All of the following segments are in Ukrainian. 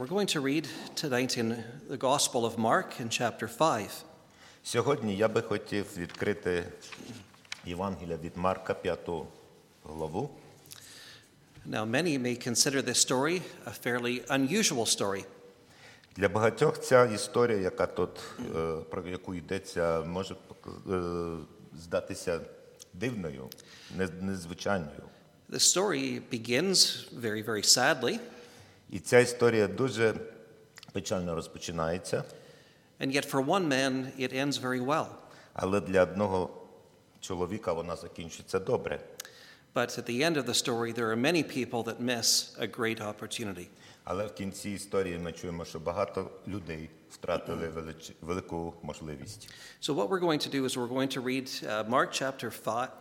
We're going to read tonight in the Gospel of Mark in chapter 5. Сьогодні я би хотів відкрити Євангелія від Марка, 5 главу. Now, many may consider this story a fairly unusual story. Для багатьох ця історія, яка тут, про яку йдеться, може здатися дивною, незвичайною. The story begins very, very sadly, І ця історія дуже печально розпочинається, and yet for one man it ends very well. але для одного чоловіка вона закінчиться добре. But at the end of the story, there are many people that miss a great opportunity. Але в кінці історії ми чуємо, що багато людей втратили велику можливість. So what we're going to do is we're going to read Mark chapter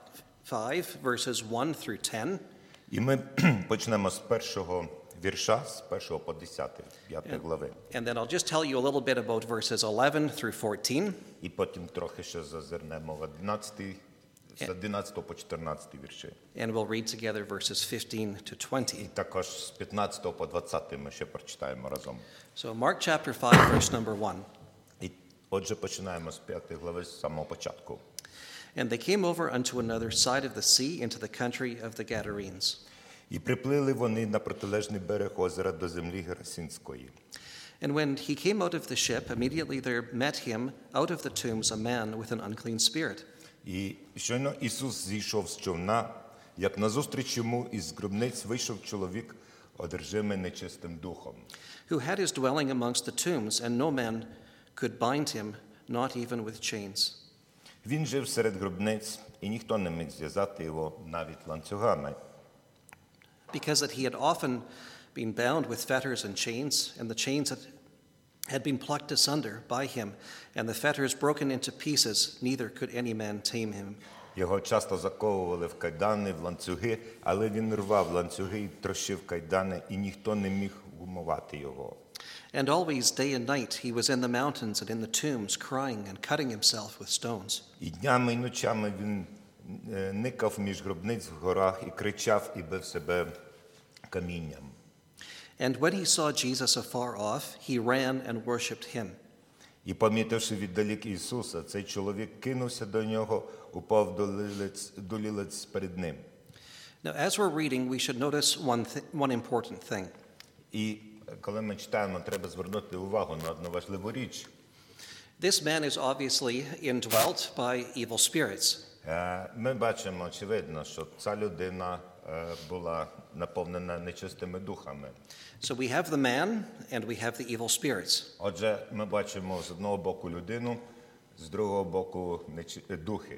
5, verses 1 through 10. І ми почнемо з першого вірша, з 1 по 10, 5 глави. And then I'll just tell you a little bit about verses 11 through 14. І потім трохи ще зазирнемо в 11, з 11 по 14 вірші. And we'll read together verses 15 to 20. І також з 15 по 20 ми ще прочитаємо разом. So Mark chapter 5, verse number 1. І отже, починаємо з 5 глави, з самого початку. And they came over unto another side of the sea into the country of the Gadarenes. І приплили вони на протилежний берег озера до землі Герасинської. And when he came out of the ship, immediately there met him out of the tombs a man with an unclean spirit. І щойно Ісус зійшов з човна, як назустріч йому із гробниць вийшов чоловік, одержимий нечистим духом, who had his dwelling amongst the tombs, and no man could bind him, not even with chains. Він жив серед гробниць, і ніхто не міг зв'язати його навіть ланцюгами. Because that he had often been bound with fetters and chains, and the chains had been plucked asunder by him, and the fetters broken into pieces, neither could any man tame him. Його часто заковували в кайдани, в ланцюги, але він рвав ланцюги і трощив кайдани, і ніхто не міг умовати його. And always day and night he was in the mountains and in the tombs, crying and cutting himself with stones. І днями, і ночами він никав між гробниць в горах і кричав, і бив себе камінням. And when he saw Jesus afar off, he ran and worshipped him. І, помітивши віддалік Ісуса, цей чоловік кинувся до нього, упав до лілиць перед ним. Now, as we're reading, we should notice one important thing. І коли ми читаємо, треба звернути увагу на одну важливу річ. This man is obviously indwelt by evil spirits. Ми бачимо, очевидно, що ця людина була наповнена нечистими духами. So we have the man and we have the evil spirits. Отже, ми бачимо з одного боку людину, з другого боку духи.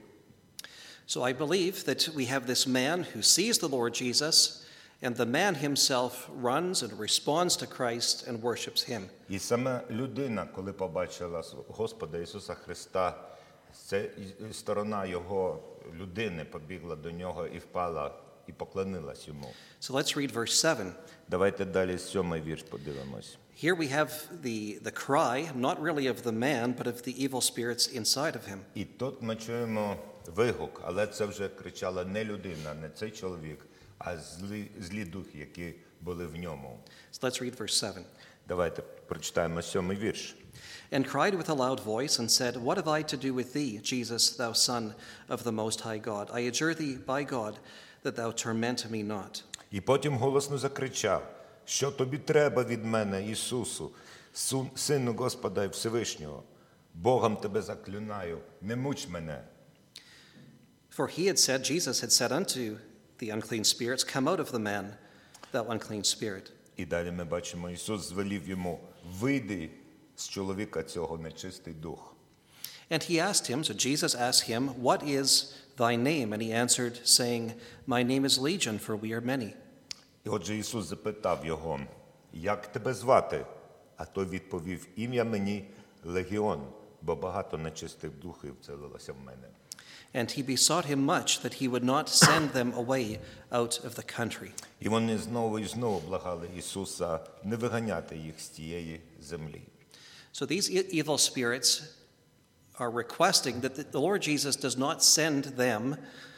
So I believe that we have this man who sees the Lord Jesus, and the man himself runs and responds to Christ and worships him. І саме людина, коли побачила Господа Ісуса Христа, це сторона його людини побігла до нього і впала, і поклонилась йому. So let's read verse 7. Давайте далі 7-й вірш подивимось. Here we have the cry, not really of the man, but of the evil spirits inside of him. І тут ми чуємо вигук, але це вже кричала не людина, не цей чоловік, а злі духи, які були в ньому. So let's read verse 7. Давайте прочитаємо 7-й вірш. And cried with a loud voice and said, What have I to do with thee, Jesus, thou Son of the Most High God? I adjure thee by God that thou torment me not. І потім голосно закричав, що тобі треба від мене, Ісусу, Сину Господа і Всевишнього? Богом тебе заклинаю, не муч мене. For he had said, Jesus had said unto the unclean spirits, Come out of the man, thou unclean spirit. І далі ми бачимо, Ісус звелів йому, вийди з чоловіка цього нечистий дух. And he asked him, so Jesus asked him, What is thy name? And he answered, saying, My name is Legion, for we are many. І отже Ісус запитав його, як тебе звати? А той відповів, ім'я мені Легіон, бо багато нечистих духів вселилося в мене. And he besought him much that he would not send them away out of the country. І вони знову і знову благали Ісуса не виганяти їх з тієї землі. So these evil spirits are requesting that the Lord Jesus does not send them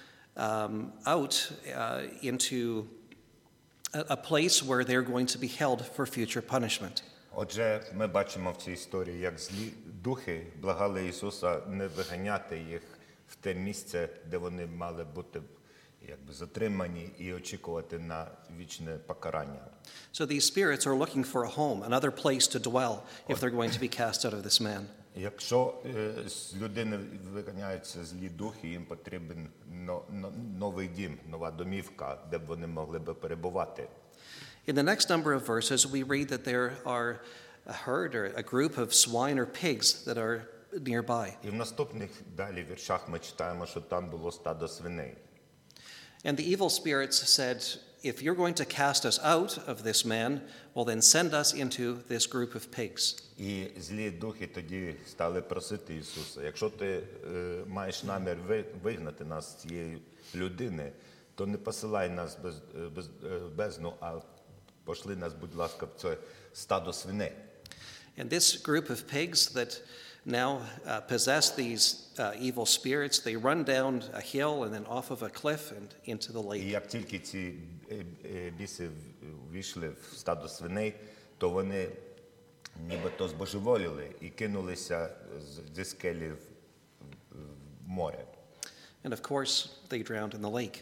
out into a place where they're going to be held for future punishment. Отже, ми бачимо в цій історії, як злі духи благали Ісуса не виганяти їх в те місце, де вони мали бути якби затримані і очікувати на вічне покарання. So these spirits are looking for a home, another place to dwell if they're going to be cast out of this man. Якщо з людини виганяються злі духи, їм потрібен новий дім, нова домівка, де б вони могли би перебувати. In the next number of verses, we read that there are a herd or a group of swine or pigs that are nearby. І в наступних далі віршах ми читаємо, що там було стадо свиней. And the evil spirits said, if you're going to cast us out of this man, well then send us into this group of pigs. І злі духи тоді стали просити Ісуса, якщо ти маєш намір вигнати нас з цієї людини, то не посилай нас в бездну, а пошли нас, будь ласка, в це стадо свиней. And this group of pigs that now possess these evil spirits, they run down a hill and then off of a cliff and into the І lake. як тільки ці біси війшли в стадо свиней, то вони нібито збожеволіли і кинулися зі скелі в море. And of course, they drowned in the lake.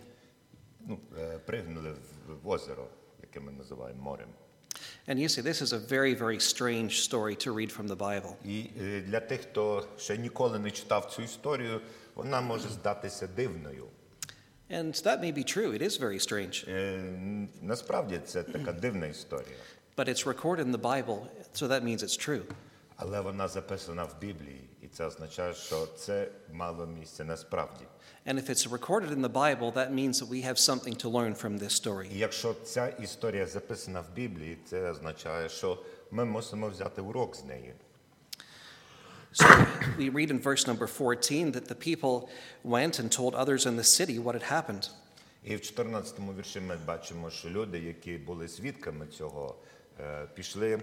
Пригнули в озеро, яке ми називаємо морем. And you see, this is a very, very strange story to read from the Bible. І для тих, хто ще ніколи не читав цю історію, вона може здатися дивною. And that may be true. It is very strange. Насправді це така дивна історія. But it's recorded in the Bible, so that means it's true. Але вона записана в Біблії, і це означає, що це мало місце насправді. And if it's recorded in the Bible, that means that we have something to learn from this story. І якщо ця історія записана в Біблії, це означає, що ми мусимо взяти урок з неї. So we read in verse number 14 that the people went and told others in the city what had happened. І в 14-му вірші ми бачимо, що люди, які були свідками цього, пішли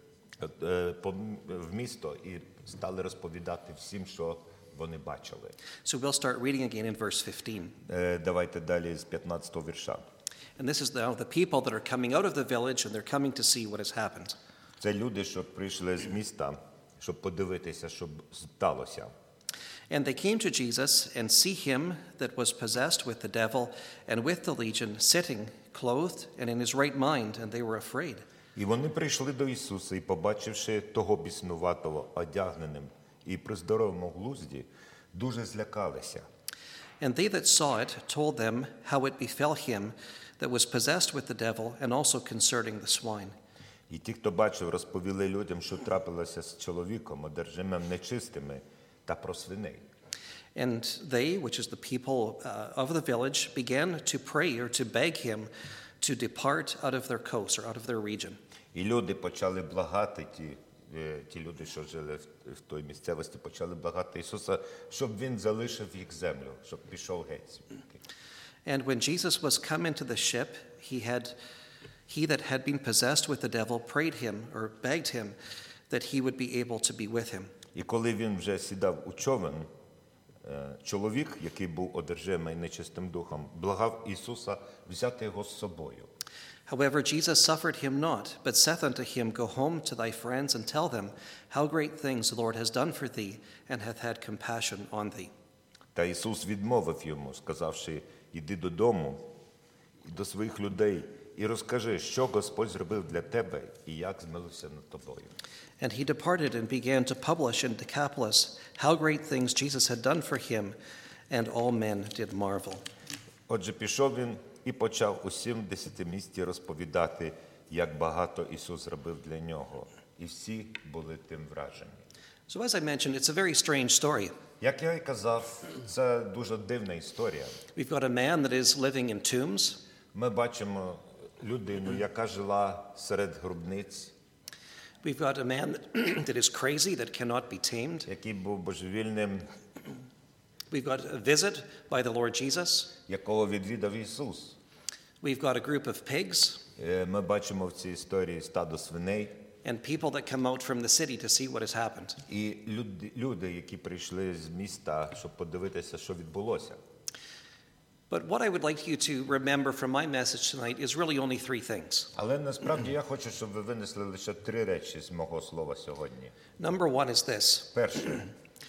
в місто і стали розповідати всім, що вони бачили. So we'll start reading again in verse 15. Давайте далі з 15-го вірша. And this is now the people that are coming out of the village and they're coming to see what has happened. Це люди, що прийшли з міста, щоб подивитися, що сталося. And they came to Jesus and see him that was possessed with the devil and with the legion sitting, clothed and in his right mind, and they were afraid. І вони прийшли до Ісуса, і, побачивши того біснуватого, одягненим і при здоровому глузді, дуже злякалися. And they that saw it told them how it befell him that was possessed with the devil, and also concerning the swine. І ті, хто бачив, розповіли людям, що трапилося з чоловіком, одержимим нечистими, та про свиней. And they, which is the people of the village, began to pray or to beg him to depart out of their coast or out of their region. І люди почали благати, ті люди, що жили в той місцевості, почали благати Ісуса, щоб Він залишив їх землю, щоб пішов геть. And when Jesus was come into the ship, he that had been possessed with the devil prayed him or begged him that he would be able to be with him. І коли він вже сідав у човен, чоловік, який був одержимий нечистим духом, благав Ісуса взяти його з собою. However, Jesus suffered him not, but saith unto him, Go home to thy friends and tell them how great things the Lord has done for thee, and hath had compassion on thee. Та Ісус відмовив йому, сказавши, іди додому до своїх людей і розкажи, що Господь зробив для тебе і як змилився над тобою. And he departed and began to publish in Decapolis how great things Jesus had done for him, and all men did marvel. Отже, пішов він і почав усім десятимісті розповідати, як багато Ісус зробив для нього. І всі були тим вражені. So as I mentioned, it's a very strange story. Як я і казав, це дуже дивна історія. We've got a man that is living in tombs. Ми бачимо людину, яка жила серед гробниць. We've got a man that is crazy, that cannot be tamed. Який був божевільним. We've got a visit by the Lord Jesus. Якого відвідав Ісус. We've got a group of pigs. Ми бачимо в цій історії стадо свиней. And people that come out from the city to see what has happened. І люди, які прийшли з міста, щоб подивитися, що відбулося. But what I would like you to remember from my message tonight is really only three things. Але насправді я хочу, щоб ви винесли лише 3 речі з мого слова сьогодні. Number one is this. Перше,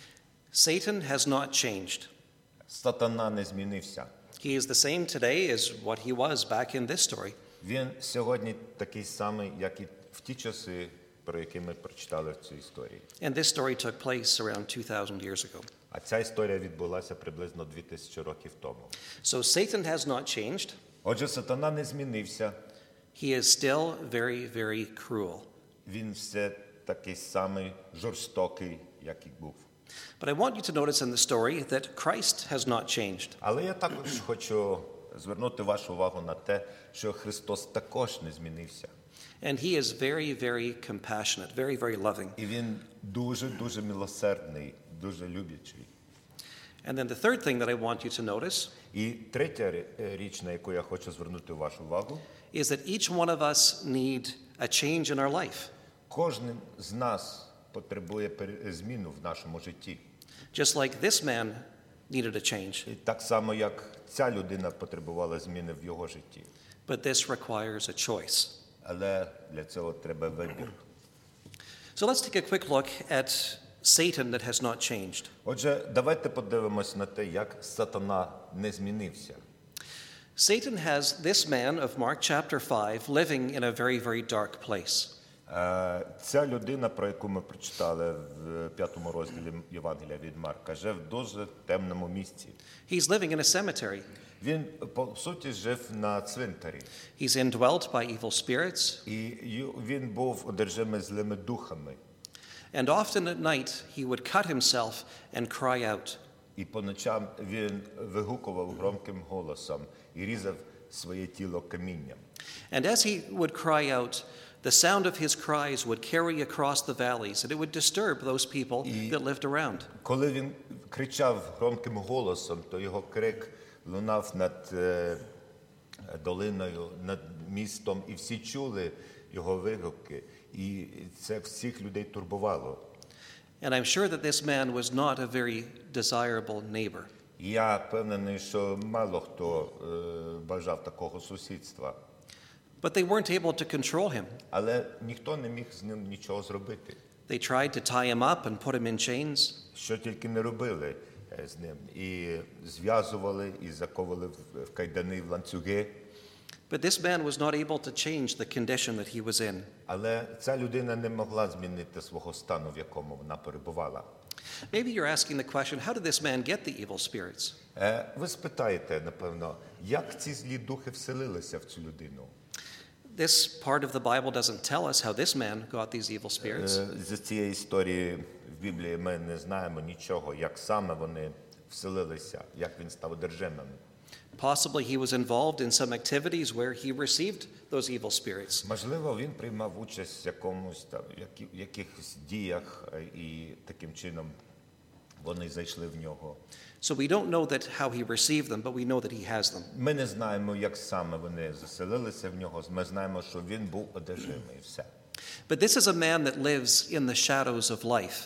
Satan has not changed. сатана не змінився. He is the same today as what he was back in this story. Він сьогодні такий самий, як і в ті часи, про які ми прочитали в цій історії. And this story took place around 2,000 years ago. А ця історія відбулася приблизно 2000 років тому. So Satan has not changed. Отже, сатана не змінився. He is still very, very cruel. Він все такий самий жорстокий, як і був. But I want you to notice in the story that Christ has not changed. Але я також хочу звернути вашу увагу на те, що Христос також не змінився. And he is very, very compassionate, very, very loving. І він дуже милосердний, дуже люблячий. And then the third thing that I want you to notice І третя річ, на яку я хочу звернути вашу увагу, is that each one of us need a change in our life. кожен з нас потребує зміну в нашому житті. Just like this man needed a change. І так само, як ця людина потребувала зміни в його житті. But this requires a choice. Але для цього треба вибір. So let's take a quick look at Satan that has not changed. Отже, давайте подивимось на те, як сатана не змінився. Satan has this man of Mark chapter 5 living in a very, very dark place. Ця людина, про яку ми прочитали в 5 розділі Євангелія від Марка, живе в дуже темному місці. He's living in a cemetery. Він, по суті, жив на цвинтарі. He's indwelt by evil spirits. І він був одержимий злими духами. And often at night he would cut himself and cry out. І по ночам він вигукував громким голосом і різав своє тіло камінням. And as he would cry out, the sound of his cries would carry across the valleys, and it would disturb those people that lived around. Коли він кричав громким голосом, то його крик лунав над долиною, над містом, і всі чули його вигуки, і це всіх людей турбувало. And I'm sure that this man was not a very desirable neighbor. Я впевнений, що мало хто бажав такого сусідства. But they weren't able to control him. Але ніхто не міг з ним нічого зробити. They tried to tie him up and put him in chains. Що тільки не робили з ним. І зв'язували, і заковували в кайдани, в ланцюги. But this man was not able to change the condition that he was in. Але ця людина не могла змінити свого стану, в якому вона перебувала. Maybe you're asking the question, how did this man get the evil spirits? Ви спитаєте, напевно, як ці злі духи вселилися в цю людину? This part of the Bible doesn't tell us how this man got these evil spirits. З цієї історії в Біблії ми не знаємо нічого, як саме вони вселилися, як він став одержимим. Possibly he was involved in some activities where he received those evil spirits. Можливо, він приймав участь в якомусь там якихось діях, і таким чином вони зайшли в нього. So we don't know that how he received them, but we know that he has them. Ми не знаємо, як саме вони заселилися в нього. Ми знаємо, що він був одержимий, і все. But this is a man that lives in the shadows of life.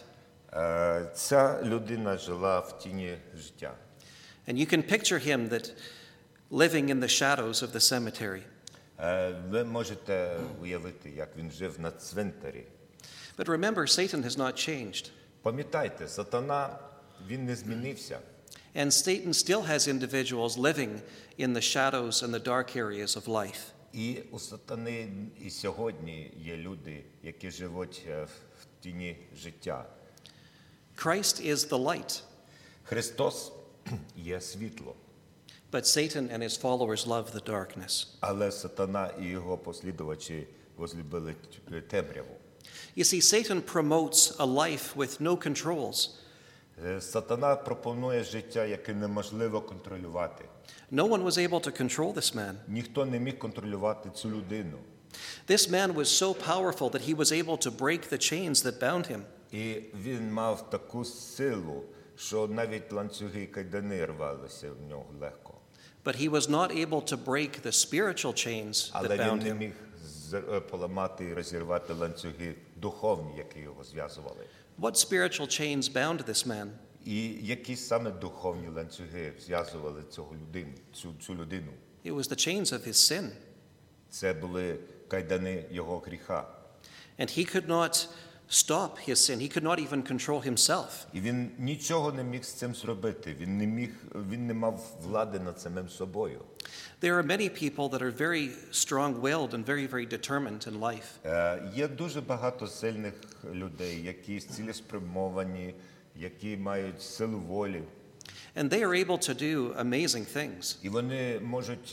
Ця людина жила в тіні життя. And you can picture him that living in the shadows of the cemetery. Ви можете уявити, як він жив на цвинтарі. But remember, Satan has not changed. Пам'ятайте, сатана, він не змінився. And Satan still has individuals living in the shadows and the dark areas of life. І у сатани і сьогодні є люди, які живуть в тіні життя. Christ is the light, Христос є світло, but Satan and his followers love the darkness. але сатана і його послідувачі возлюбили темряву. You see, Satan promotes a life with no controls. Сатана пропонує життя, яке неможливо контролювати. No one was able to control this man. Ніхто не міг контролювати цю людину. This man was so powerful that he was able to break the chains that bound him. І він мав таку силу, що навіть ланцюги і кайдани рвалися в нього легко. But he was not able to break the spiritual chains that Але він bound не him. міг поламати і розірвати ланцюги духовні, які його зв'язували. What spiritual chains bound this man? І які саме духовні ланцюги зв'язували цю людину? It was the chains of his sin. Це були кайдани його гріха. And he could not stop his sin. He could not even control himself. І він нічого не міг з цим зробити. Він не мав влади над самим собою. There are many people that are very strong-willed and very, very determined in life. Є дуже багато сильних людей, які цілеспрямовані, які мають силу волі. And they are able to do amazing things. І вони можуть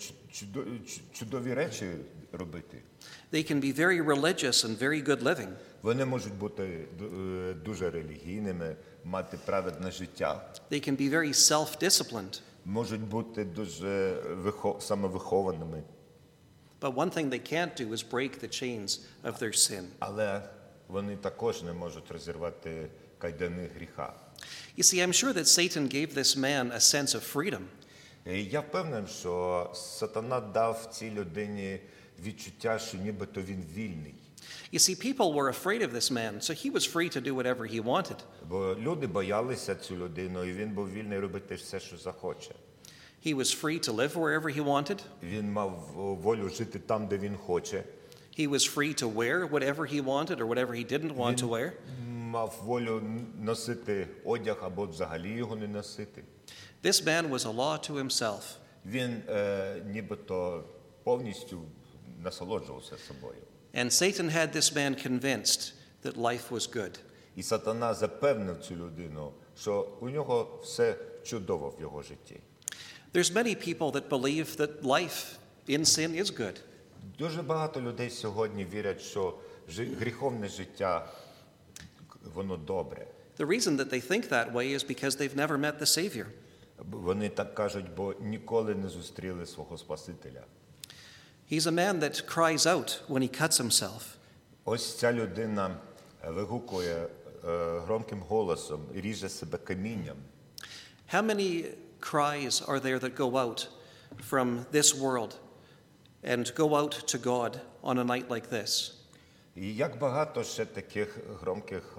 чудові речі робити. They can be very religious and very good living. Вони можуть бути дуже релігійними, мати праведне життя. They can be very self-disciplined. Можуть бути дуже самовихованими. But one thing they can't do is break the chains of their sin. Але вони також не можуть розірвати кайдани гріха. You see, I'm sure that Satan gave this man a sense of freedom. І я впевнений, що сатана дав цій людині відчуття, що нібито він вільний. You see, people were afraid of this man, so he was free to do whatever he wanted. Бо люди боялися цю людину, і він був вільний робити все, що захоче. He was free to live wherever he wanted. Він мав волю жити там, де він хоче. He was free to wear whatever he wanted or whatever he didn't want to wear. Мав волю носити одяг або взагалі його не носити. This man was a law to himself. Він нібито повністю насолоджувався собою. And Satan had this man convinced that life was good. І сатана запевнив цю людину, що у нього все чудово в його житті. There's many people that believe that life in sin is good. Дуже багато людей сьогодні вірять, що гріховне життя, воно добре. The reason that they think that way is because they've never met the Savior. Вони так кажуть, бо ніколи не зустріли свого Спасителя. He's a man that cries out when he cuts himself. Ось ця людина вигукує громким голосом і ріже себе камінням. How many cries are there that go out from this world and go out to God on a night like this? І як багато ще таких громких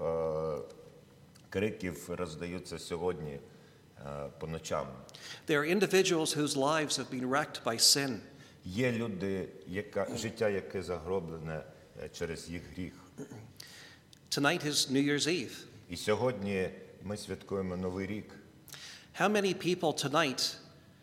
криків роздаються сьогодні по ночам. There are individuals whose lives have been wrecked by sin. Є люди, життя, яке загроблене через їх гріх. Tonight is New Year's Eve. І сьогодні ми святкуємо Новий рік. How many people tonight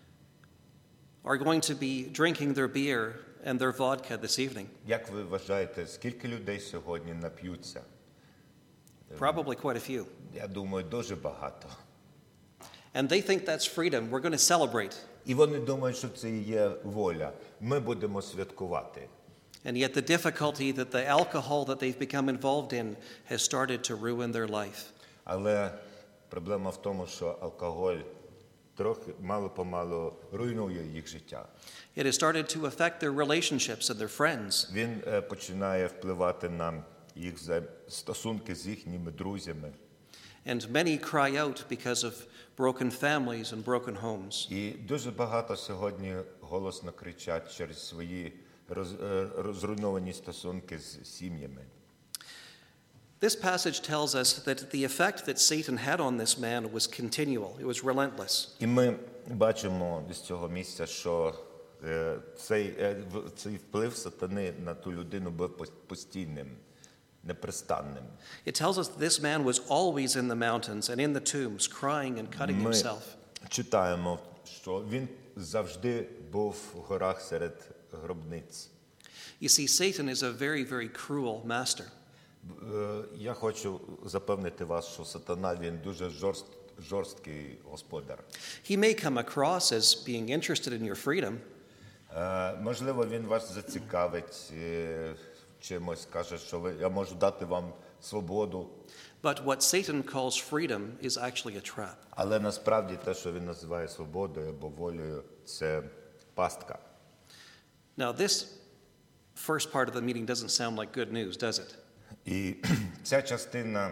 are going to be drinking their beer and their vodka this evening? Як ви вважаєте, скільки людей сьогодні нап'ються? Probably quite a few. Я думаю, дуже багато. And they think that's freedom. We're going to celebrate. І вони думають, що це і є воля. Ми будемо святкувати. And yet the difficulty that the alcohol that they've become involved in has started to ruin their life. Але проблема в тому, що алкоголь трохи мало-помалу руйнує їх життя. It has started to affect their relationships and their friends. Він починає впливати на їх стосунки з їхніми друзями. And many cry out because of broken families and broken homes. І дуже багато сьогодні голосно кричать через свої розруйновані стосунки з сім'ями. This passage tells us that the effect that Satan had on this man was continual. It was relentless. І ми бачимо з цього місця, що цей вплив сатани на ту людину був постійним, непрестанним. It tells us that this man was always in the mountains and in the tombs, crying and cutting himself. Ми читаємо, що він завжди був в горах серед гробниць. You see, Satan is a very, very cruel master. Я хочу запевнити вас, що сатана, він дуже жорсткий господар. He may come across as being interested in your freedom, Можливо, він вас зацікавить чимось, каже, що я можу дати вам свободу. but what Satan calls freedom is actually a trap. Але насправді те, що він називає свободою або волею, це пастка. Now, this first part of the meeting doesn't sound like good news, does it? І ця частина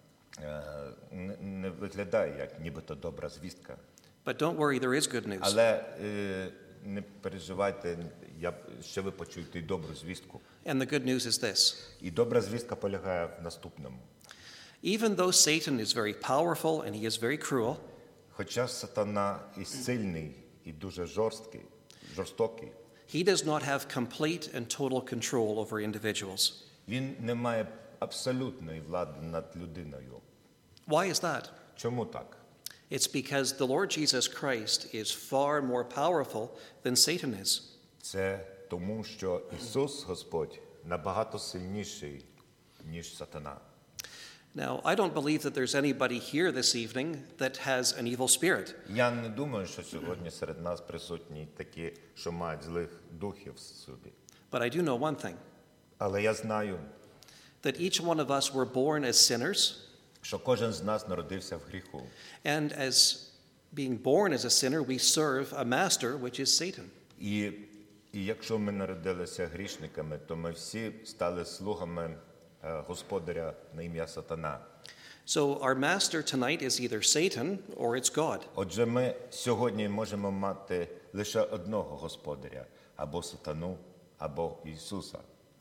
не виглядає як нібито добра звістка. But don't worry, there is good news. Але не переживайте, ще ви почуєте і добру звістку. And the good news is this. І добра звістка полягає в наступному. Even though Satan is very powerful and he is very cruel, Хоча сатана і сильний, і дуже жорстокий, he does not have complete and total control over individuals. він не має абсолютної влади над людиною. Why is that? Чому так? It's because the Lord Jesus Christ is far more powerful than Satan is. Це тому, що Ісус Господь набагато сильніший, ніж сатана. Now, I don't believe that there's anybody here this evening that has an evil spirit. Я не думаю, що сьогодні серед нас присутні такі, що мають злих духів в собі. But I do know one thing, Але я знаю, that each one of us were born as sinners, що кожен з нас народився в гріху. and as being born as a sinner, we serve a master, which is Satan. І якщо ми народилися грішниками, то ми всі стали слугами господаря на ім'я Сатана. So our master tonight is either Satan or it's God. Отже, ми сьогодні можемо мати лише одного господаря, або Сатану, або Ісуса.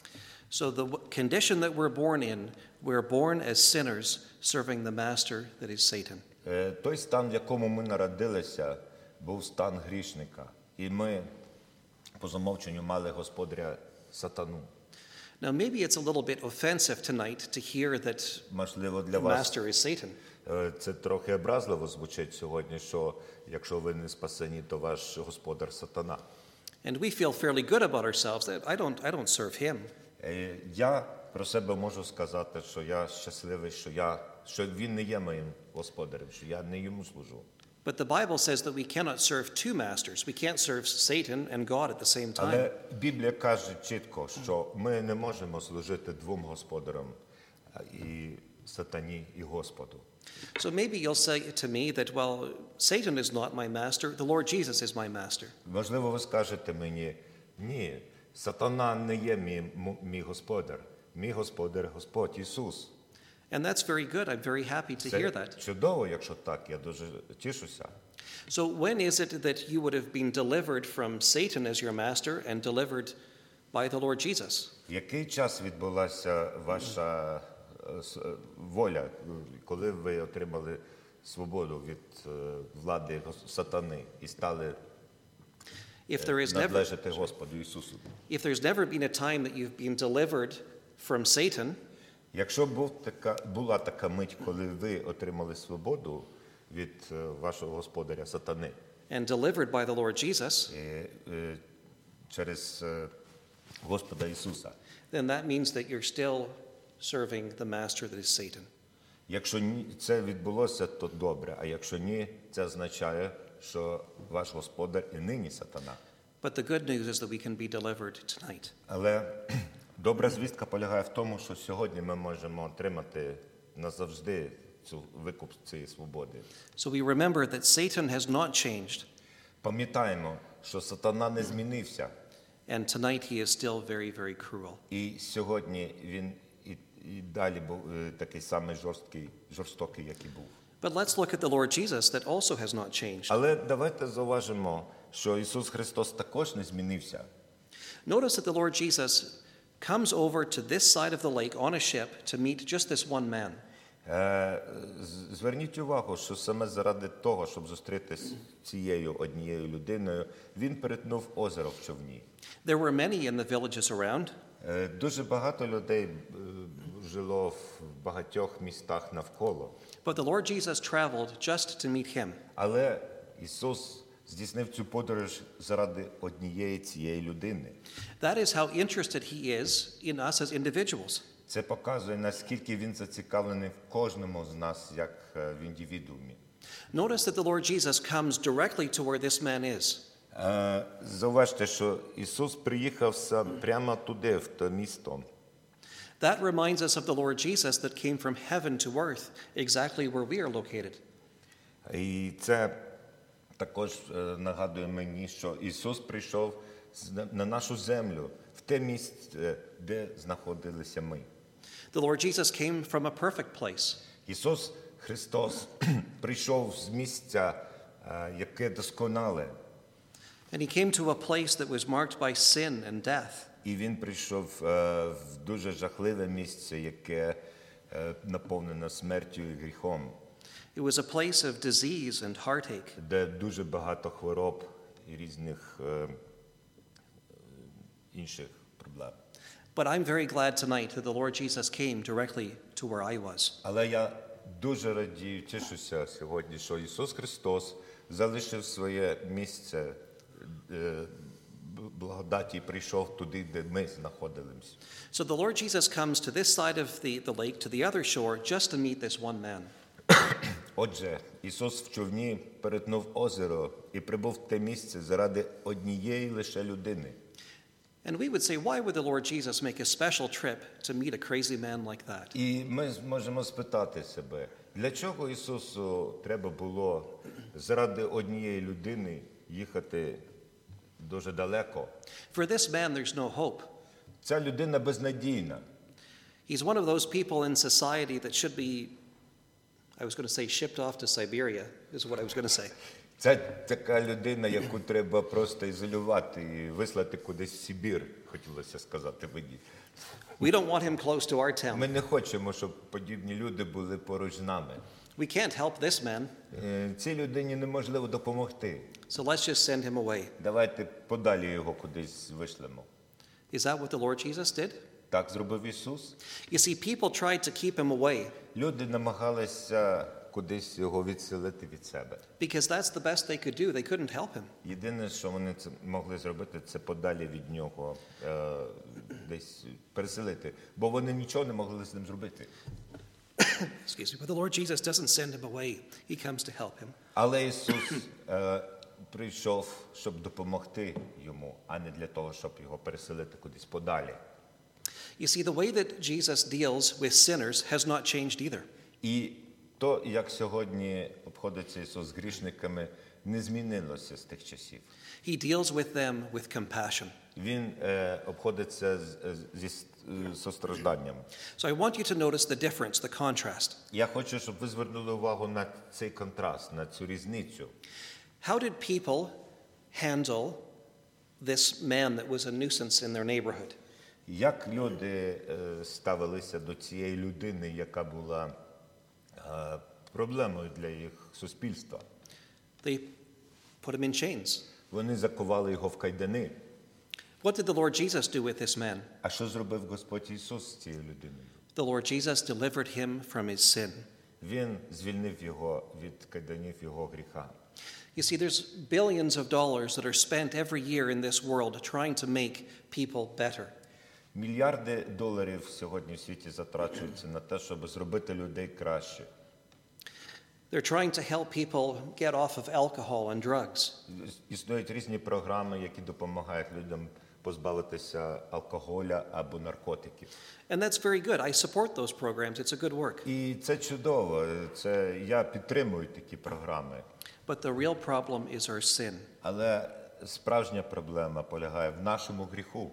So the condition that we're born in, we're born as sinners serving the master that is Satan. Той стан, в якому ми народилися, був стан грішника. І ми по замовченню мали господаря Сатану. Now, maybe it's a little bit offensive tonight to hear that Можливо, для the вас master is Satan. це трохи образливо звучить сьогодні, що якщо ви не спасені, то ваш господар Сатана. And we feel fairly good about ourselves that I don't serve him. Я про себе можу сказати, що я щасливий, що він не є моїм господарем, що я не йому служу. But the Bible says that we cannot serve two masters. We can't serve Satan and God at the same time. Але Біблія каже чітко, що ми не можемо служити двом господарям, і Сатані, і Господу. So maybe you'll say to me that, well, Satan is not my master, the Lord Jesus is my master. Можливо, ви скажете мені, ні, Сатана не є мій господар. Мій господар – Господь Ісус. And that's very good. I'm very happy to hear Це that. чудово, якщо так, я дуже тішуся. So when is it that you would have been delivered from Satan as your master and delivered by the Lord Jesus? Який час відбулася ваша воля, коли ви отримали свободу від влади сатани і стали належати Господу Ісусу? If there's never been a time that you've been delivered from Satan, Якщо була така мить, коли ви отримали свободу від вашого господаря сатани and delivered by the Lord Jesus, через Господа Ісуса, then that means that you're still serving the master that is Satan. якщо це відбулося, то добре, а якщо ні, це означає, що ваш господар і нині сатана. But the good news is that we can be delivered tonight. Але добра звістка полягає в тому, що сьогодні ми можемо отримати назавжди викуп цієї свободи. So we remember that Satan has not changed, Пам'ятаємо, що сатана не змінився, and tonight he is still very, very cruel. і сьогодні він і далі був такий самий жорстокий, як і був. But let's look at the Lord Jesus that also has not changed. Але давайте зауважимо, що Ісус Христос також не змінився. Notice that the Lord Jesus comes over to this side of the lake on a ship to meet just this one man. Зверніть увагу, що саме заради того, щоб зустрітися з цією однією людиною, він перетнув озеро в човні. There were many in the villages around, Дуже багато людей жило в багатьох містах навколо. but the Lord Jesus traveled just to meet him. Але Ісус здійснив цю подорож заради однієї цієї людини. That is how interested he is in us as individuals. Це показує, наскільки він зацікавлений в кожному з нас, як в індивідуумі. Notice that the Lord Jesus comes directly to where this man is. Зауважте, що Ісус приїхав прямо туди, в те місто. That reminds us of the Lord Jesus that came from heaven to earth, exactly where we are located. І це також нагадує мені, що Ісус прийшов на нашу землю, в те місце, де знаходилися ми. The Lord Jesus came from a perfect place. Ісус Христос прийшов з місця, яке досконале. And he came to a place that was marked by sin and death. І він прийшов в дуже жахливе місце, яке наповнена смертю і гріхом, It was a place of disease and heartache. де дуже багато хвороб і різних інших проблем. But I'm very glad tonight that the Lord Jesus came directly to where I was. Але я дуже радію, тішуся сьогодні, що Ісус Христос залишив своє місце благодаті і прийшов туди, де ми знаходилися. So the Lord Jesus comes to this side of the lake, to the other shore, just to meet this one man. Отже, Ісус в човні перетнув озеро і прибув в те місце заради однієї лише людини. And we would say, why would the Lord Jesus make a special trip to meet a crazy man like that? І ми можемо спитати себе, для чого Ісусу треба було заради однієї людини їхати дуже далеко? For this man, there's no hope. Ця людина безнадійна. He's one of those people in society that should be, I was going to say, shipped off to Siberia, is what I was going to say. Це така людина, яку треба просто ізолювати і вислати кудись в Сибір, хотілося сказати мені. We don't want him close to our town. Ми не хочемо, щоб подібні люди були поруч з нами. We can't help this man, Цій людині неможливо допомогти. so let's just send him away. Давайте подалі його кудись вишлемо. Is that what the Lord Jesus did? Так зробив Ісус. You see, people tried to keep him away Люди намагалися кудись його відселити від себе. because that's the best they could do. They couldn't help him. Єдине, що вони це могли зробити, це подалі від нього десь переселити, бо вони нічого не могли з ним зробити. Excuse me. But the Lord Jesus doesn't send him away. He comes to help him. Але Ісус прийшов, щоб допомогти йому, а не для того, щоб його переселити кудись подалі. You see, the way that Jesus deals with sinners has not changed either. І то, як сьогодні обходиться Ісус з грішниками, не змінилося з тих часів. He deals with them with compassion. Він обходиться зі состражданням. So I want you to notice the difference, the contrast. Я хочу, щоб ви звернули увагу на цей контраст, на цю різницю. How did people handle this man that was a nuisance in their neighborhood? Як люди ставилися до цієї людини, яка була проблемою для їх суспільства? They put him in chains. Вони закували його в кайдани. What did the Lord Jesus do with this man? А що зробив Господь Ісус з цією людиною? The Lord Jesus delivered him from his sin. Він звільнив його від кайданів його гріха. You see, there's billions of dollars that are spent every year in this world trying to make people better. Мільярди доларів сьогодні в світі затрачуються на те, щоб зробити людей краще. They're trying to help people get off of alcohol and drugs. Існують різні програми, які допомагають людям позбавитися алкоголя або наркотиків. And that's very good. I support those programs. It's a good work. І це чудово. Я підтримую такі програми. But the real problem is our sin. Але справжня проблема полягає в нашому гріху.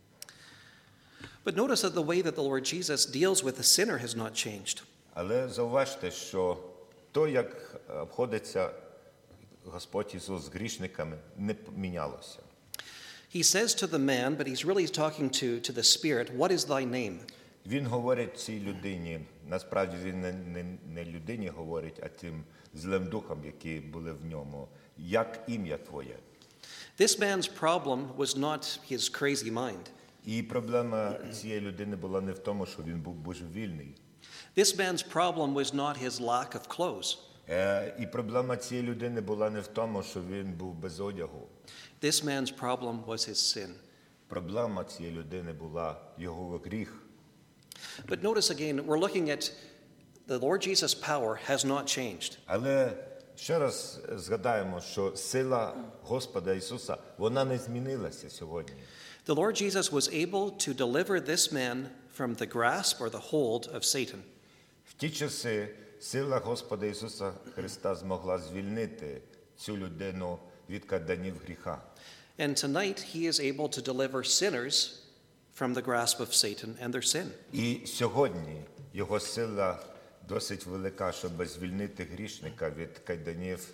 But notice that the way that the Lord Jesus deals with the sinner has not changed. Але зауважте, що то, як обходиться Господь Ісус з грішниками, не помінялося. He says to the man, but he's really talking to the spirit, what is thy name? Він говорить цій людині, насправді він не людині говорить, а тим злим духам, які були в ньому. Як ім'я твоє? This man's problem was not his crazy mind. І проблема цієї людини була не в тому, що він був божевільний. This man's problem was not his lack of clothes. І проблема цієї людини була не в тому, що він був без одягу. This man's problem was his sin. Проблема цієї людини була його гріх. But notice again, we're looking at the Lord Jesus' power has not changed. Але ще раз згадаємо, що сила Господа Ісуса, вона не змінилася сьогодні. The Lord Jesus was able to deliver this man from the grasp or the hold of Satan. В ті часи сила Господа Ісуса Христа змогла звільнити цю людину від кайданів гріха. And tonight he is able to deliver sinners from the grasp of Satan and their sin. І сьогодні його сила досить велика, щоб звільнити грішника від кайданів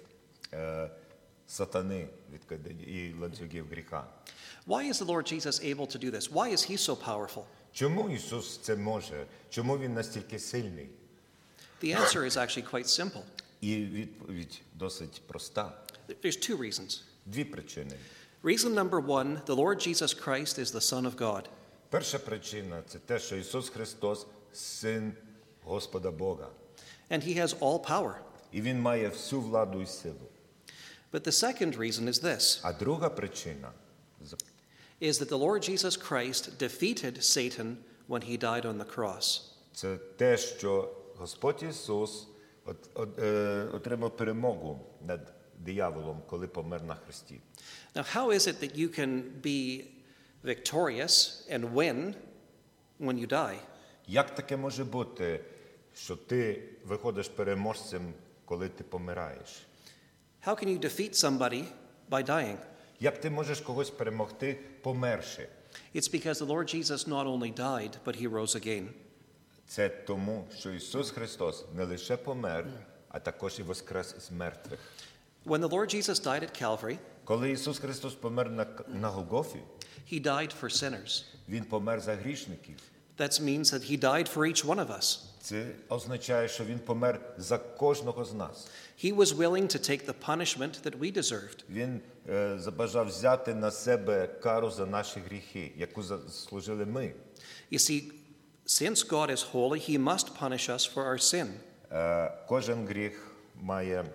сатани, від кайданів і ланцюгів гріха. Why is the Lord Jesus able to do this? Why is he so powerful? Чому Ісус це може? Чому Він настільки сильний? The answer is actually quite simple. І відповідь досить проста. There's two reasons. Дві причини. Reason number one, the Lord Jesus Christ is the Son of God. Перша причина – це те, що Ісус Христос – Син Господа Бога. And he has all power. І Він має всю владу і силу. But the second reason is this, А друга причина is that the Lord Jesus Christ defeated Satan when he died on the cross. – це те, що Господь Ісус отримав перемогу над дияволом, коли помер на хресті. Now, how is it that you can be victorious and win when you die? Як таке може бути, що ти виходиш переможцем, коли ти помираєш? How can you defeat somebody by dying? Як ти можеш когось перемогти, померши? It's because the Lord Jesus not only died, but he rose again. Це тому, що Ісус Христос не лише помер, а також і воскрес з мертвих. When the Lord Jesus died at Calvary, Коли Ісус Христос помер на Голгофі, he died for sinners. Він помер за грішників. That means that he died for each one of us. Це означає, що Він помер за кожного з нас. He was willing to take the punishment that we deserved. Він забажав взяти на себе кару за наші гріхи, яку заслужили ми. You see, since God is holy, he must punish us for our sin. Кожен гріх має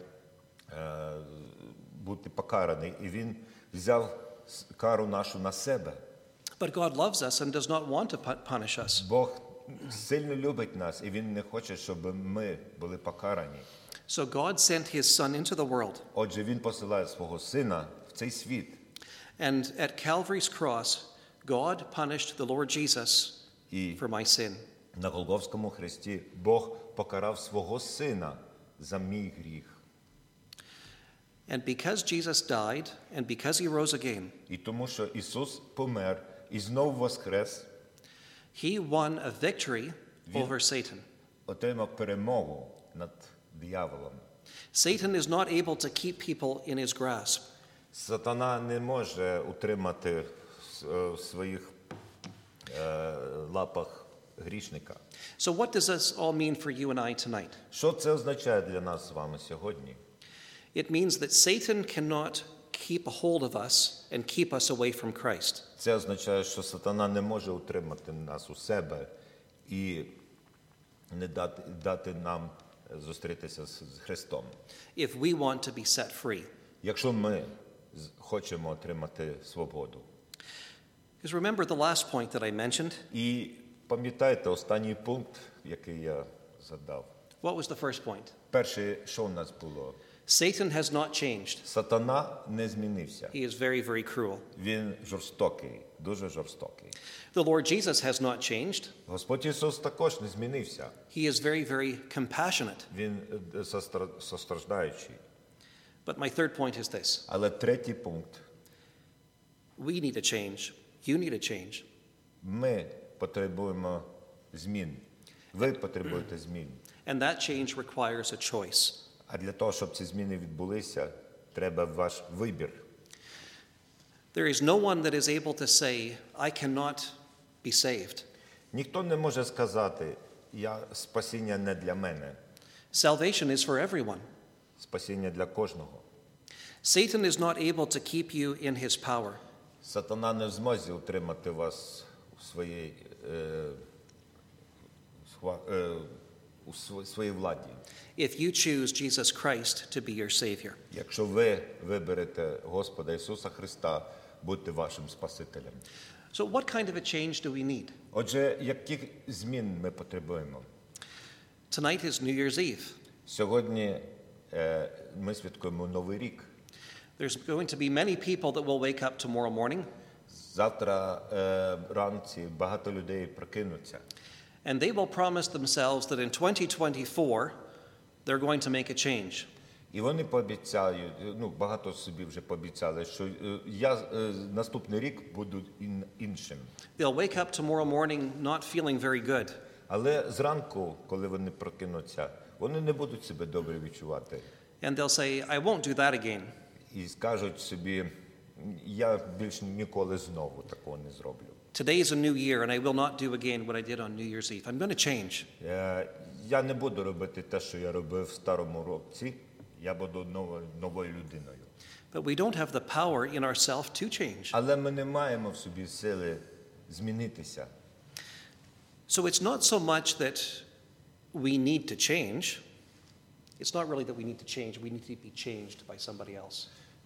бути покараний, і Він взяв кару нашу на себе. But God loves us and does not want to punish us. Бог сильно любить нас, і Він не хоче, щоб ми були покарані. So God sent his son into the world. Отже, Він посилає свого Сина в цей світ. And at Calvary's cross, God punished the Lord Jesus І for my sin. на Голгофському хресті Бог покарав свого Сина за мій гріх. And because Jesus died and because he rose again, І тому, що Ісус помер і знов воскрес, he won a victory over Satan. отримав перемогу над дияволом. Satan is not able to keep people in his grasp. Сатана не може утримати в своїх лапах грішника. So what does this all mean for you and I tonight? Що це означає для нас з вами сьогодні? It means that Satan cannot keep a hold of us and keep us away from Christ. Це означає, що сатана не може утримати нас у себе і не дати нам зустрітися з Христом. If we want to be set free. Якщо ми хочемо отримати свободу. Because remember the last point that I mentioned? І пам'ятаєте останній пункт, який я задав. What was the first point? Перше, що в нас було? Satan has not changed. Сатана не змінився. He is very, very cruel. Він жорстокий, дуже жорстокий. The Lord Jesus has not changed. Господь Ісус також не змінився. He is very, very compassionate. Він состраждаючий. But my third point is this. Але третій пункт. We need a change. You need a change. Ми потребуємо змін. Ви потребуєте змін. And that change requires a choice. А для того, щоб ці зміни відбулися, треба ваш вибір. There is no one that is able to say, I cannot be saved. Ніхто не може сказати, спасіння не для мене. Salvation is for everyone. Спасіння для кожного. Satan is not able to keep you in his power. Сатана не в змозі утримати вас у своїй владі. If you choose Jesus Christ to be your Savior. Якщо ви виберете Господа Ісуса Христа бути вашим Спасителем. So what kind of a change do we need? Отже, яких змін ми потребуємо? Tonight is New Year's Eve. Сьогодні ми святкуємо Новий рік. There's going to be many people that will wake up tomorrow morning. Завтра вранці багато людей прокинуться. And they will promise themselves that in 2024 they're going to make a change. І вони пообіцяють, багато собі вже пообіцяли, що наступний рік буду іншим. They'll wake up tomorrow morning not feeling very good. Але зранку, коли вони прокинуться, вони не будуть себе добре відчувати. And they'll say, I won't do that again. І скажуть собі, я більше ніколи знову такого не зроблю. Today is a new year, and I will not do again what I did on New Year's Eve. I'm going to change. Я не буду робити те, що я робив в старому році. Я буду новою людиною. But we don't have the power in ourselves to change. Але ми не маємо в собі сили змінитися. So it's not so much that we need to change. It's not really that we need to change. We need to be changed by somebody else.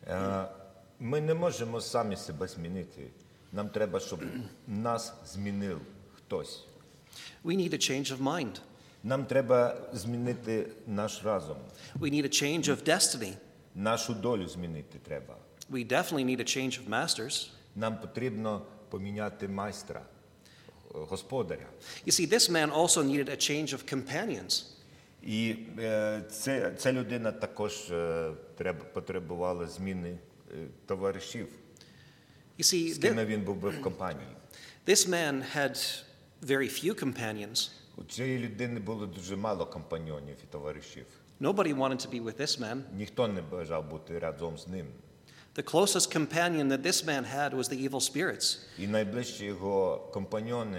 Ми не можемо самі себе змінити. Нам треба, щоб нас змінив хтось. We need a change of mind. Нам треба змінити наш разум. We need a change of destiny. Нашу долю змінити треба. We definitely need a change of masters. Нам потрібно поміняти майстра, господаря. You see, this man also needed a change of companions. І ця людина також потребувала зміни товаришів, You see, з ким він був би в компанії. this man had very few companions. У цієї людини було дуже мало компаньонів і товаришів. Nobody wanted to be with this man. Ніхто не бажав бути разом з ним. The closest companion that this man had was the evil spirits. І найближчі його компаньйони,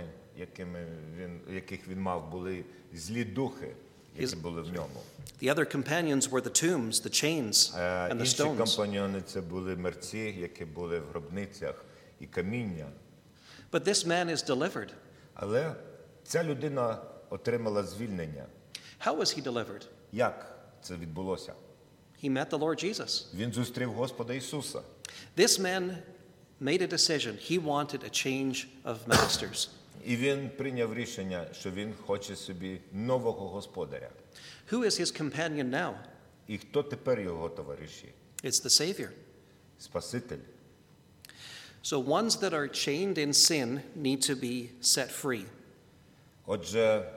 яких він мав, були злі духи, які були в ньому. The other companions were the tombs, the chains, and the Інші stones. компаньйони – це були мерці, які були в гробницях, і каміння. But this man is delivered. Але ця людина отримала звільнення. How was he delivered? Як це відбулося? He met the Lord Jesus. Він зустрів Господа Ісуса. This man made a decision. He wanted a change of masters. І він прийняв рішення, що він хоче собі нового господаря. Who is his companion now? І хто тепер його товариші? It's the Savior. Спаситель. So ones that are chained in sin need to be set free. Отже,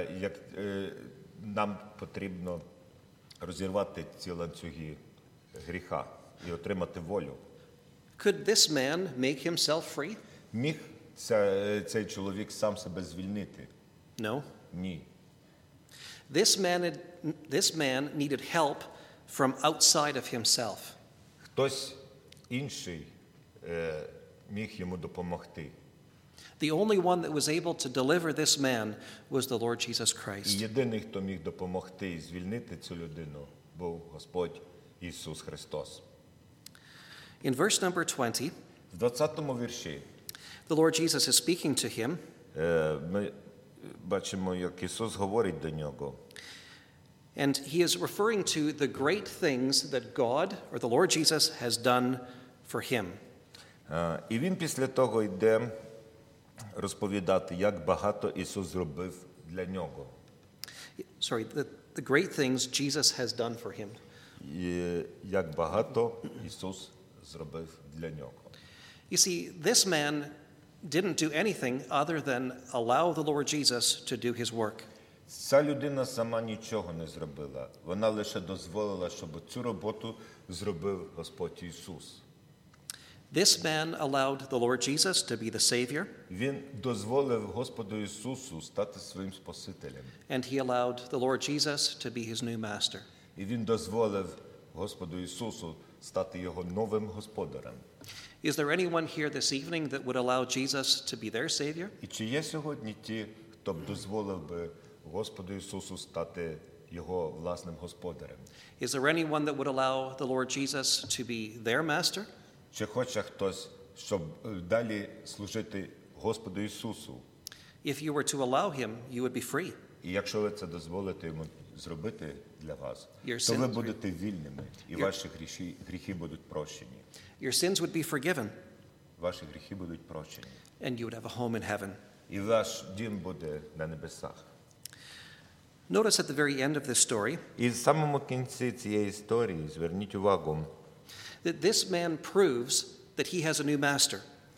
нам потрібно розірвати ці ланцюги гріха і отримати волю. Could this man make himself free? Міг цей чоловік сам себе звільнити? No. Ні. This man needed help from outside of himself. Хтось інший міг йому допомогти. The only one that was able to deliver this man was the Lord Jesus І Christ. єдиний, хто міг допомогти і звільнити цю людину, був Господь Ісус Христос. In verse number 20, В 20-му вірші the Lord Jesus is speaking to him, ми бачимо, як Ісус говорить до нього. and he is referring to the great things that God, or the Lord Jesus, has done for him. І він після того йде розповідати, як багато Ісус зробив для нього. Sorry, the great things Jesus has done for him. І як багато Ісус зробив для нього. You see, this man didn't do anything other than allow the Lord Jesus to do his work. Ця людина сама нічого не зробила. Вона лише дозволила, щоб цю роботу зробив Господь Ісус. This man allowed the Lord Jesus to be the Savior, Він дозволив Господу Ісусу стати своїм Спасителем. and he allowed the Lord Jesus to be his new master. І Він дозволив Господу Ісусу стати його новим господарем. Is there anyone here this evening that would allow Jesus to be their Savior? І чи є сьогодні ті, хто б дозволив би Господу Ісусу стати його власним господарем? Is there anyone that would allow the Lord Jesus to be their master? Чи хоче хтось, щоб далі служити Господу Ісусу? If you were to allow him, you would be free. І якщо ви це дозволите йому зробити для вас, Your то ви sins- будете вільними, і ваші гріхи будуть прощені. Your sins would be forgiven, Ваші гріхи будуть прощені. and you would have a home in heaven. І ваш дім буде на небесах. Notice at the very end of this story І в самому кінці цієї історії зверніть увагу, that this man proves that he has a new master.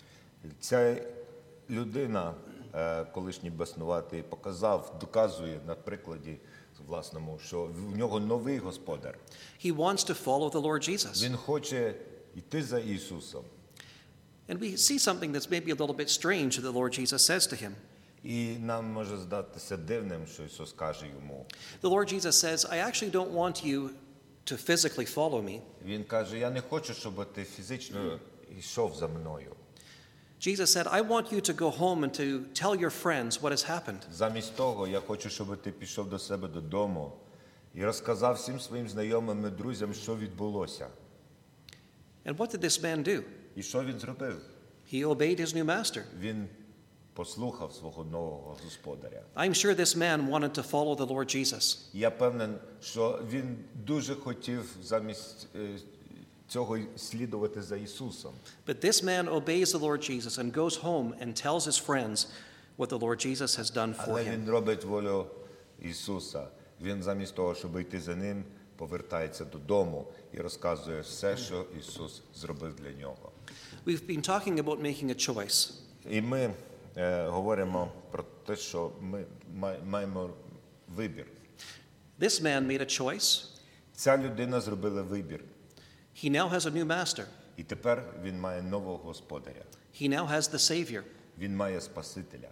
ця людина, колишній баснуватий, доказує на прикладі власному, що в нього новий господар. He wants to follow the Lord Jesus. Він хоче йти за Ісусом. And we see something that's maybe a little bit strange that the Lord Jesus says to him. І нам може здатися дивним, що Ісус каже йому. The Lord Jesus says, I actually don't want you to physically follow me. Він каже, я не хочу, щоб ти фізично йшов за мною. Jesus said, I want you to go home and to tell your friends what has happened. Замість того, я хочу, щоб ти пішов до себе додому і розказав всім своїм знайомим і друзям, що відбулося. And what did this man do? І що він зробив? He obeyed his new master. Він послухав свого нового господаря. I'm sure this man wanted to follow the Lord Jesus. Я певен, що він дуже хотів замість цього слідувати за Ісусом. But this man obeys the Lord Jesus and goes home and tells his friends what the Lord Jesus has done for Але him. він робить волю Ісуса. Він замість того, щоб йти за ним, повертається додому і розказує все, що Ісус зробив для нього. We've been talking about making a choice. І ми говоримо про те, що ми маємо вибір. This man made a choice. Ця людина зробила вибір. He now has a new master. І тепер він має нового господаря. He now has the Savior. Він має Спасителя.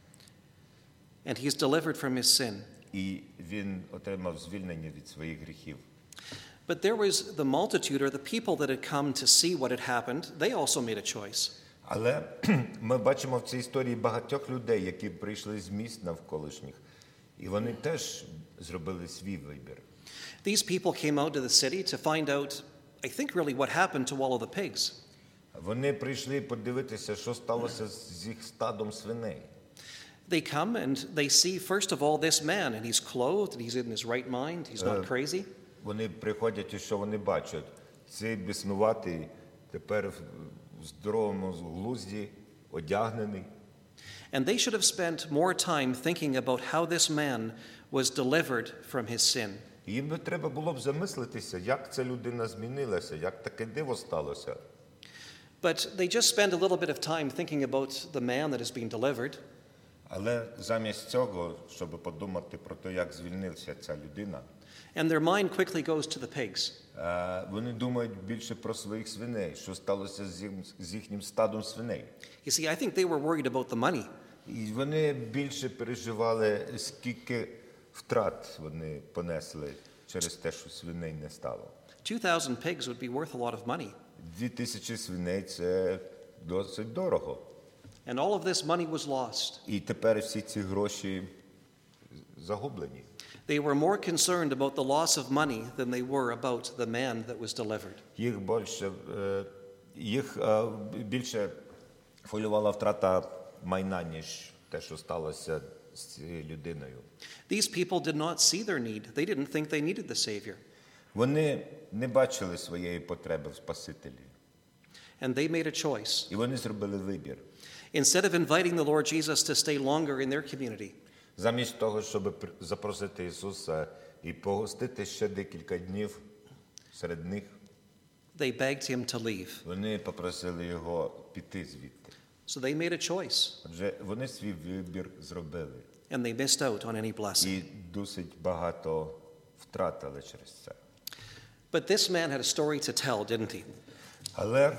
And he's delivered from his sin. І він отримав звільнення від своїх гріхів. But there was the multitude, or the people that had come to see what had happened. They also made a choice. Але ми бачимо в цій історії багатьох людей, які прийшли з міст навколишніх. І вони теж зробили свій вибір. These people came out to the city to find out, I think really what happened to all of the pigs. Вони прийшли подивитися, що сталося з їх стадом свиней. They come and they see, first of all, this man, and he's clothed, and he's in his right mind, he's not crazy. Вони приходять і що вони бачать? Цей біснуватий тепер в здоровому глузді, одягнений. And they should have spent more time thinking about how this man was delivered from his sin. Їм би треба було б замислитися, як ця людина змінилася, як таке диво сталося. But they just spend a little bit of time thinking about the man that has been delivered. Але замість цього, щоб подумати про те, як звільнився ця людина, And their mind quickly goes to the pigs. вони думають більше про своїх свиней, що сталося з їхнім стадом свиней. You see, I think they were worried about the money. І вони більше переживали, скільки втрат вони понесли через те, що свиней не стало. 2,000 pigs would be worth a lot of money. 2000 свиней – це досить дорого. And all of this money was lost. І тепер всі ці гроші загублені. They were more concerned about the loss of money than they were about the man that was delivered. Їх більше хвилювала втрата майна, ніж те, що сталося з цією людиною. These people did not see their need. They didn't think they needed the Savior. Вони не бачили своєї потреби в Спасителі. And they made a choice. І вони зробили вибір. Instead of inviting the Lord Jesus to stay longer in their community, Замість того, щоб запросити Ісуса і погостити ще декілька днів серед них, they begged him to leave. вони попросили його піти звідти. So they made a choice, Отже, вони свій вибір зробили. and they missed out on any blessing. І досить багато втратили через це. But this man had a story to tell, didn't he? Але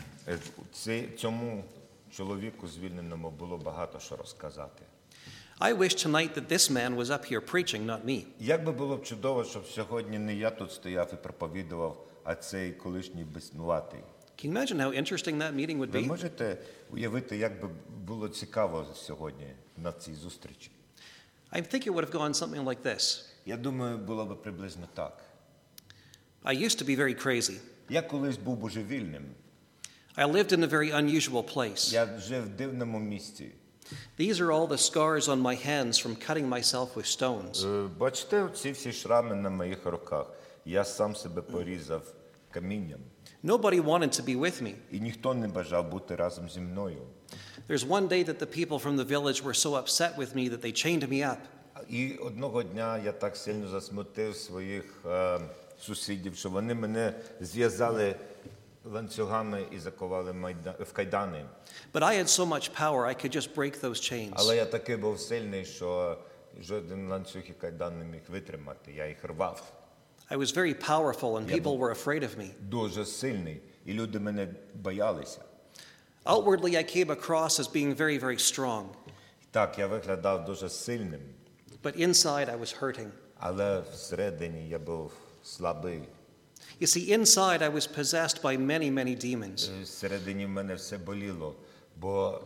цьому чоловіку звільненому було багато що розказати. I wish tonight that this man was up here preaching, not me. Як би було б чудово, щоб сьогодні не я тут стояв і проповідував, а цей колишній біснуватий. Can you imagine how interesting that meeting would Ви be? можете уявити, як би було цікаво сьогодні на цій зустрічі? I think it would have gone something like this. Я думаю, було б приблизно так. I used to be very crazy. Я колись був божевільним. I lived in a very unusual place. Я жив в дивному місці. These are all the scars on my hands from cutting myself with stones. Бачите, ці всі шрами на моїх руках. Я сам себе порізав камінням. Nobody wanted to be with me. І ніхто не бажав бути разом зі мною. There's one day that the people from the village were so upset with me that they chained me up. І одного дня я так сильно засмутив своїх сусідів, що вони мене зв'язали ланцюгами і заковали в кайдани. But I had so much power, I could just break those chains. Але я такий був сильний, що жоден ланцюг і кайдан не міг витримати. Я їх рвав. I was very powerful and people were afraid of me. Дуже сильний, і люди мене боялися. Outwardly, I came across as being very, very strong. Так, я виглядав дуже сильним, But inside, I was hurting. але всередині я був слабий. You see, inside, I was possessed by many, many demons. Всередині в мене все боліло. бо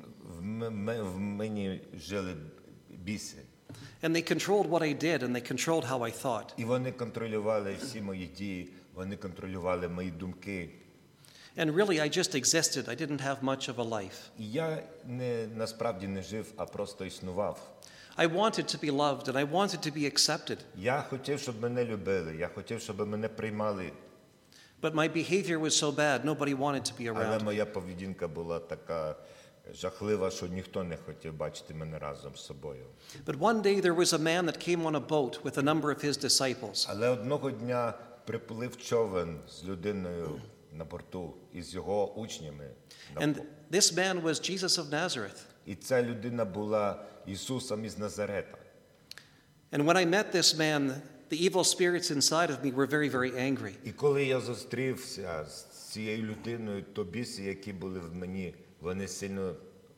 в мені жили біси. And they controlled what I did, and they controlled how I thought. І вони контролювали всі мої дії, вони контролювали мої думки. And really, I just existed. I didn't have much of a life. І я насправді не жив, а просто існував. I wanted to be loved, and I wanted to be accepted. Я хотів, щоб мене любили, я хотів, щоб мене приймали, But my behavior was so bad, nobody wanted to be але around me. моя поведінка була така жахлива, що ніхто не хотів бачити мене разом з собою. But one day there was a man that came on a boat with a number of his disciples. Але одного дня приплив човен з людиною на борту і з його учнями. And this man was Jesus of Nazareth. І ця людина була Ісусом із Назарета. And when I met this man, the evil spirits inside of me were very, very angry. І коли я зустрівся з цією людиною, то біси, які були в мені, вони сильно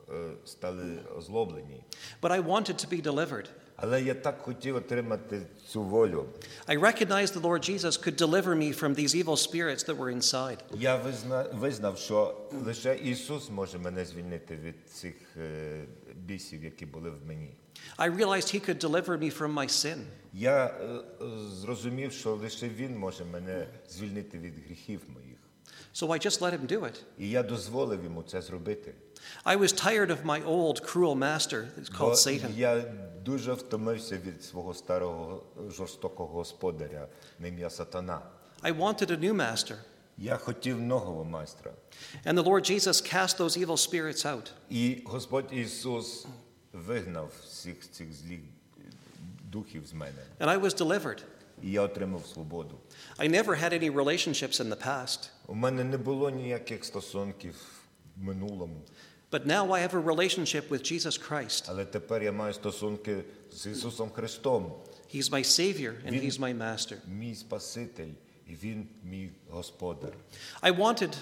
стали озлоблені. But I wanted to be delivered. Але я так хотів отримати цю волю. I recognized the Lord Jesus could deliver me from these evil spirits that were inside. Я визнав, що лише Ісус може мене звільнити від цих бісів, які були в мені. I realized He could deliver me from my sin. Я зрозумів, що лише Він може мене звільнити від гріхів моїх. So I just let Him do it. І я дозволив йому це зробити. I was tired of my old cruel master, it's called Бо Satan. я дуже втомився від свого старого жорстокого господаря на ім'я Сатана. I wanted a new master. Я хотів нового майстра. And the Lord Jesus cast those evil spirits out. І Господь Ісус вигнав всіх цих злих духів з мене. And I was delivered. І я отримав свободу. I never had any relationships in the past. У мене не було ніяких стосунків в минулому. But now I have a relationship with Jesus Christ. Але тепер я маю стосунки з Ісусом Христом. He's my Savior and He's my Master. Мій Спаситель, і Він мій Господар. I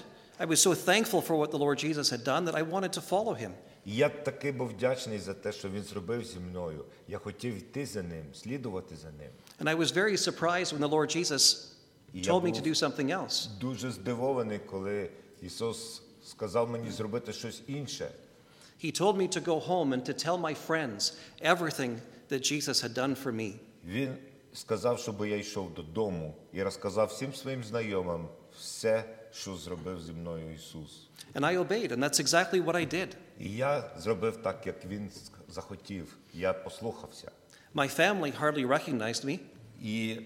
was so thankful for what the Lord Jesus had done that I wanted to follow Him. І я такий був вдячний за те, що Він зробив зі мною. Я хотів йти за Ним, слідувати за Ним. And I was very surprised when the Lord Jesus told me to do something else. Дуже здивований, коли Ісус сказав мені зробити щось інше. He told me to go home and to tell my friends everything that Jesus had done for me. Він сказав, щоб я йшов додому і розказав всім своїм знайомим все, що зробив зі мною Ісус. And I obeyed, and that's exactly what I did. І я зробив так, як Він захотів. Я послухався. My family hardly recognized me, І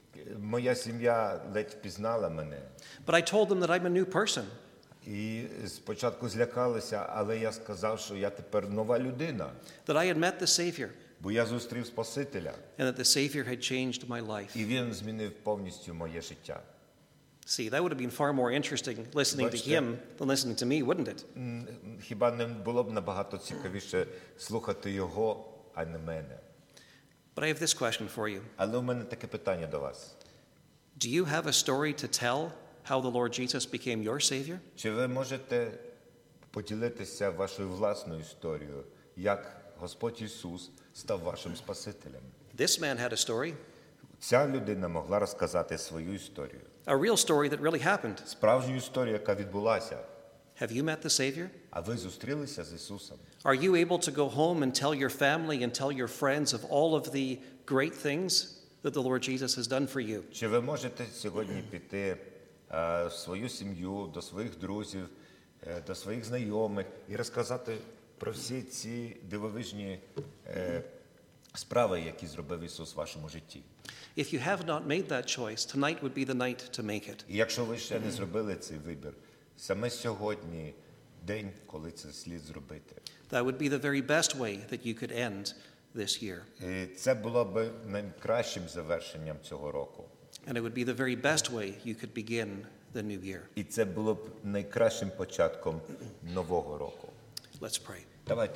моя сім'я ледь впізнала мене. but I told them that I'm a new person. І спочатку злякалися, але я сказав, що я тепер нова людина. That I had met the Savior, Бо я зустрів Спасителя. and that the Savior had changed my life. І Він змінив повністю моє життя. See, that would have been far more interesting listening to Бачите? Him than listening to me, wouldn't it? Хіба не було б набагато цікавіше слухати його, а не мене? But I have this question for you. Але у мене таке питання до вас. Do you have a story to tell how the Lord Jesus became your Savior? Чи ви можете поділитися вашою власною історією, як Господь Ісус став вашим Спасителем? This man had a story, Ця людина могла розказати свою історію. a real story that really happened. Справжню історію, яка відбулася. Have you met the Savior? А ви зустрілися з Ісусом? Are you able to go home and tell your family and tell your friends of all of the great things that the Lord Jesus has done for you? Чи ви можете сьогодні піти в свою сім'ю, до своїх друзів, до своїх знайомих і розказати про всі ці дивовижні справи, які зробив Ісус в вашому житті? If you have not made that choice, tonight would be the night to make it. І якщо ви ще не зробили цей вибір, саме сьогодні день, коли це слід зробити. That would be the very best way that you could end this year. І це було б найкращим завершенням цього року. And it would be the very best way you could begin the new year. І це було б найкращим початком нового року. Let's pray. Давайте